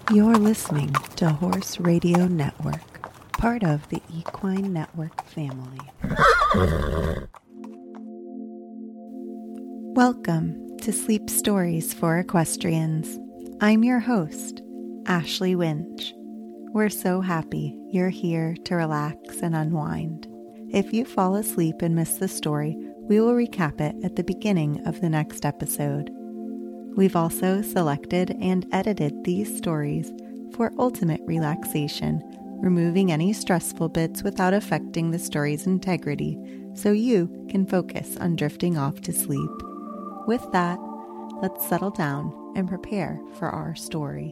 You're listening to Horse Radio Network, part of the Equine Network family. Welcome to Sleep Stories for Equestrians. I'm your host, Ashley Winch. We're so happy you're here to relax and unwind. If you fall asleep and miss the story, we will recap it at the beginning of the next episode. We've also selected and edited these stories for ultimate relaxation, removing any stressful bits without affecting the story's integrity, so you can focus on drifting off to sleep. With that, let's settle down and prepare for our story.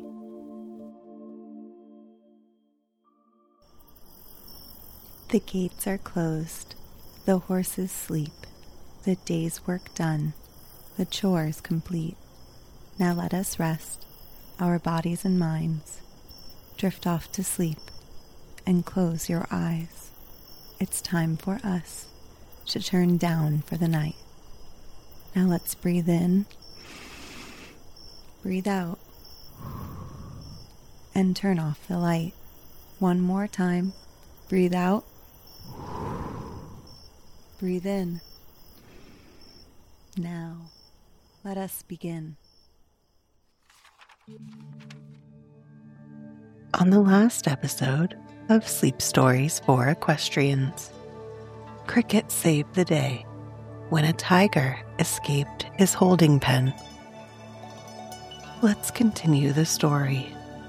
The gates are closed, the horses sleep, the day's work done, the chores complete. Now let us rest, our bodies and minds. Drift off to sleep and close your eyes. It's time for us to turn down for the night. Now let's breathe in, breathe out, and turn off the light. One more time. Breathe out, breathe in. Now, let us begin. On the last episode of Sleep Stories for Equestrians, Cricket saved the day when a tiger escaped his holding pen. Let's continue the story.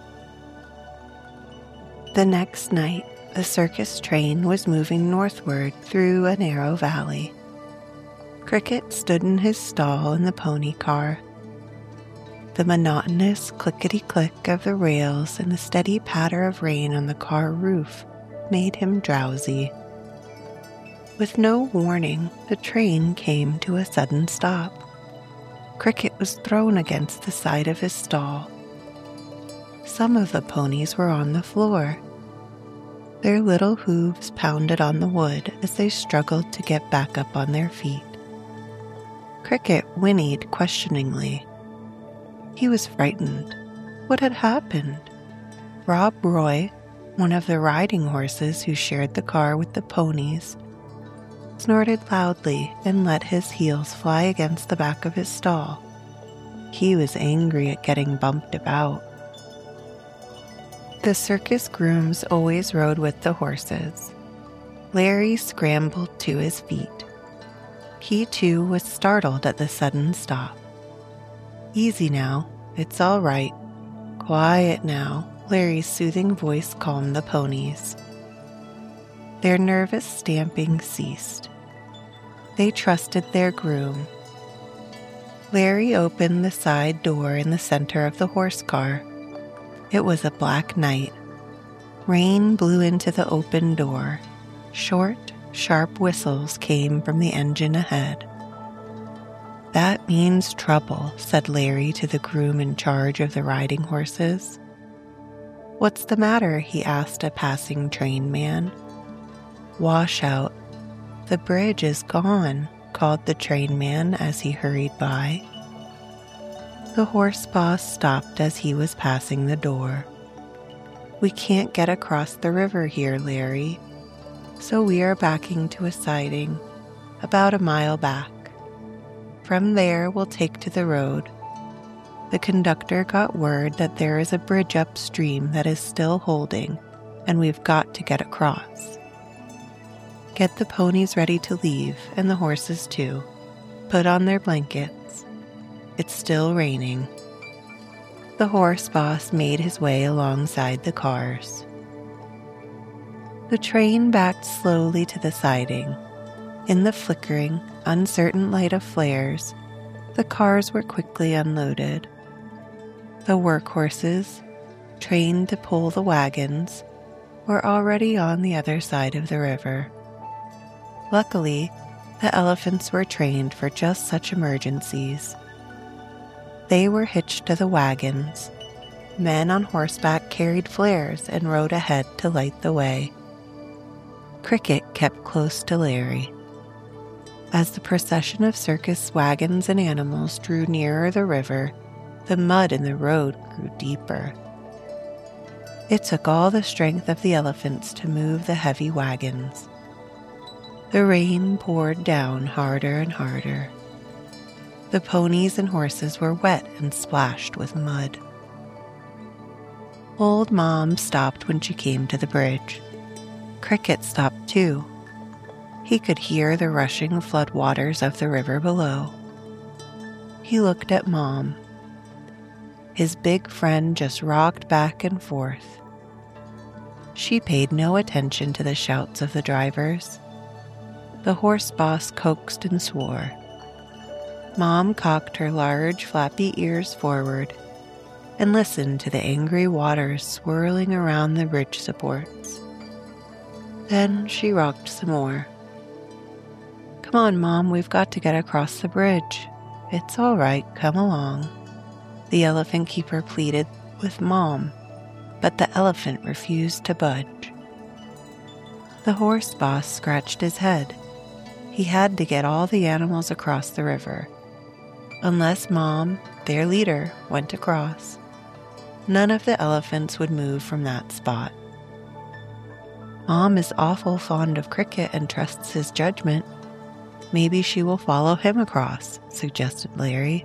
The next night, the circus train was moving northward through a narrow valley. Cricket stood in his stall in the pony car. The monotonous clickety-click of the rails and the steady patter of rain on the car roof made him drowsy. With no warning, the train came to a sudden stop. Cricket was thrown against the side of his stall. Some of the ponies were on the floor. Their little hooves pounded on the wood as they struggled to get back up on their feet. Cricket whinnied questioningly. He was frightened. What had happened? Rob Roy, one of the riding horses who shared the car with the ponies, snorted loudly and let his heels fly against the back of his stall. He was angry at getting bumped about. The circus grooms always rode with the horses. Larry scrambled to his feet. He too was startled at the sudden stop. "Easy now, it's all right. Quiet now," Larry's soothing voice calmed the ponies. Their nervous stamping ceased. They trusted their groom. Larry opened the side door in the center of the horse car. It was a black night. Rain blew into the open door. Short, sharp whistles came from the engine ahead. "That means trouble," said Larry to the groom in charge of the riding horses. "What's the matter?" he asked a passing train man. "Washout. The bridge is gone," called the train man as he hurried by. The horse boss stopped as he was passing the door. "We can't get across the river here, Larry, so we are backing to a siding, about a mile back. From there, we'll take to the road. The conductor got word that there is a bridge upstream that is still holding, and we've got to get across. Get the ponies ready to leave, and the horses too. Put on their blankets. It's still raining." The horse boss made his way alongside the cars. The train backed slowly to the siding. In the flickering, uncertain light of flares, the cars were quickly unloaded. The workhorses, trained to pull the wagons, were already on the other side of the river. Luckily, the elephants were trained for just such emergencies. They were hitched to the wagons. Men on horseback carried flares and rode ahead to light the way. Cricket kept close to Larry. As the procession of circus wagons and animals drew nearer the river, the mud in the road grew deeper. It took all the strength of the elephants to move the heavy wagons. The rain poured down harder and harder. The ponies and horses were wet and splashed with mud. Old Mom stopped when she came to the bridge. Cricket stopped too. He could hear the rushing flood waters of the river below. He looked at Mom. His big friend just rocked back and forth. She paid no attention to the shouts of the drivers. The horse boss coaxed and swore. Mom cocked her large, flappy ears forward and listened to the angry waters swirling around the bridge supports. Then she rocked some more. "Come on, Mom, we've got to get across the bridge." "It's all right, come along," the elephant keeper pleaded with Mom, but the elephant refused to budge. The horse boss scratched his head. He had to get all the animals across the river. Unless Mom, their leader, went across, none of the elephants would move from that spot. Mom is awful fond of Cricket and trusts his judgment. Maybe she will follow him across, suggested Larry.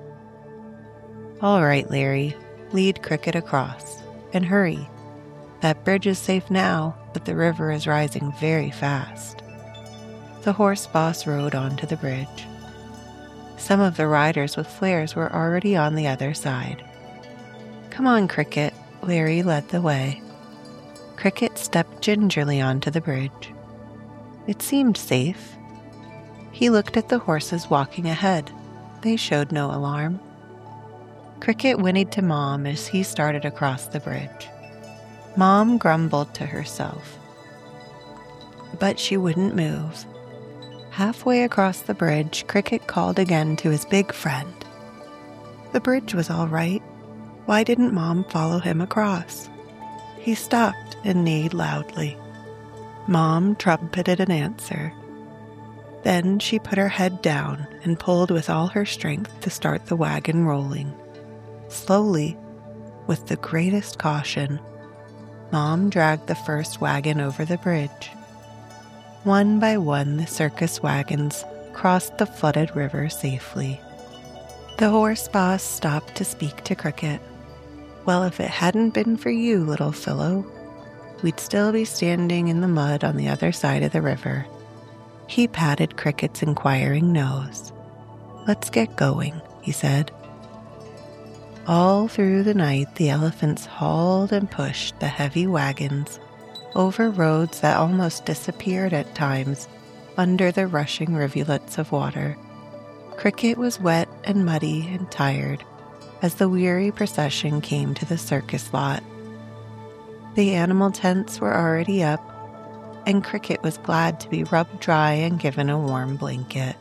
All right, Larry, lead Cricket across, and hurry. That bridge is safe now, but the river is rising very fast. The horse boss rode onto the bridge. Some of the riders with flares were already on the other side. "Come on, Cricket," Larry led the way. Cricket stepped gingerly onto the bridge. It seemed safe. He looked at the horses walking ahead. They showed no alarm. Cricket whinnied to Mom as he started across the bridge. Mom grumbled to herself, but she wouldn't move. Halfway across the bridge, Cricket called again to his big friend. The bridge was all right. Why didn't Mom follow him across? He stopped and neighed loudly. Mom trumpeted an answer. Then she put her head down and pulled with all her strength to start the wagon rolling. Slowly, with the greatest caution, Mom dragged the first wagon over the bridge. One by one, the circus wagons crossed the flooded river safely. The horse boss stopped to speak to Cricket. "Well, if it hadn't been for you, little fellow, we'd still be standing in the mud on the other side of the river." He patted Cricket's inquiring nose. "Let's get going," he said. All through the night, the elephants hauled and pushed the heavy wagons over roads that almost disappeared at times under the rushing rivulets of water. Cricket was wet and muddy and tired as the weary procession came to the circus lot. The animal tents were already up, and Cricket was glad to be rubbed dry and given a warm blanket.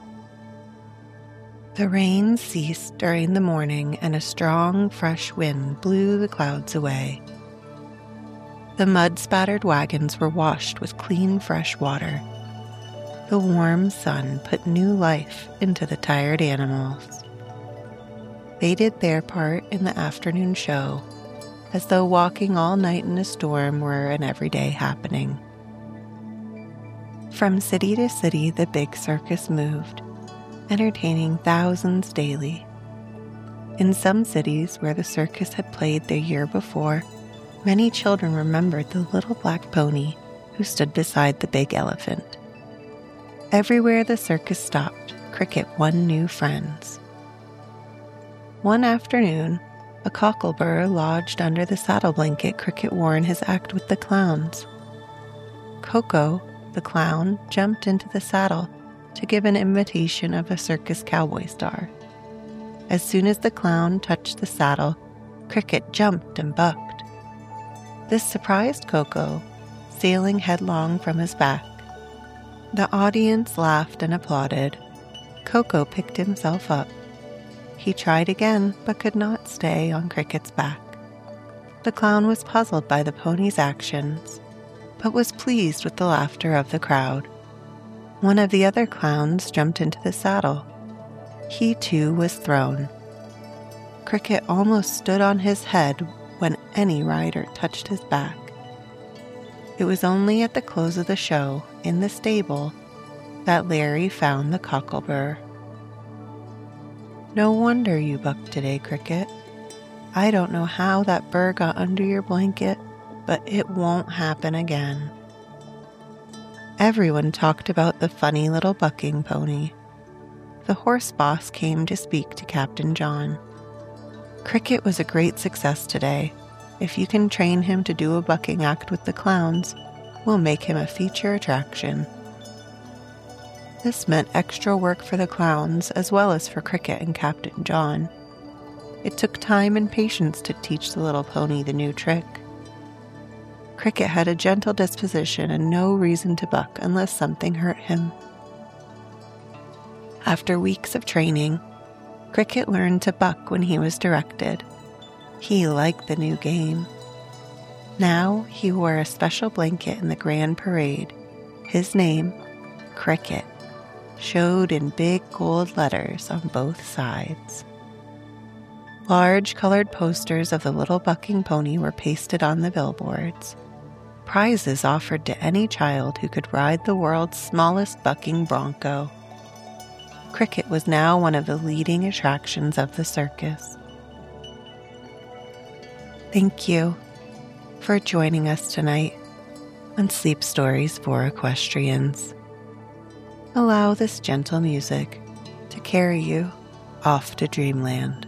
The rain ceased during the morning, and a strong, fresh wind blew the clouds away. The mud-spattered wagons were washed with clean, fresh water. The warm sun put new life into the tired animals. They did their part in the afternoon show, as though walking all night in a storm were an everyday happening. From city to city, the big circus moved, entertaining thousands daily. In some cities where the circus had played the year before, many children remembered the little black pony who stood beside the big elephant. Everywhere the circus stopped, Cricket won new friends. One afternoon, a cocklebur lodged under the saddle blanket Cricket wore in his act with the clowns. Coco, the clown, jumped into the saddle to give an imitation of a circus cowboy star. As soon as the clown touched the saddle, Cricket jumped and bucked. This surprised Coco, sailing headlong from his back. The audience laughed and applauded. Coco picked himself up. He tried again, but could not stay on Cricket's back. The clown was puzzled by the pony's actions, but was pleased with the laughter of the crowd. One of the other clowns jumped into the saddle. He too was thrown. Cricket almost stood on his head when any rider touched his back. It was only at the close of the show, in the stable, that Larry found the cocklebur. "No wonder you bucked today, Cricket. I don't know how that burr got under your blanket, but it won't happen again." Everyone talked about the funny little bucking pony. The horse boss came to speak to Captain John. "Cricket was a great success today. If you can train him to do a bucking act with the clowns, we'll make him a feature attraction." This meant extra work for the clowns as well as for Cricket and Captain John. It took time and patience to teach the little pony the new trick. Cricket had a gentle disposition and no reason to buck unless something hurt him. After weeks of training, Cricket learned to buck when he was directed. He liked the new game. Now he wore a special blanket in the grand parade. His name, Cricket, showed in big gold letters on both sides. Large colored posters of the little bucking pony were pasted on the billboards. Prizes offered to any child who could ride the world's smallest bucking bronco. Cricket was now one of the leading attractions of the circus. Thank you for joining us tonight on Sleep Stories for Equestrians. Allow this gentle music to carry you off to dreamland.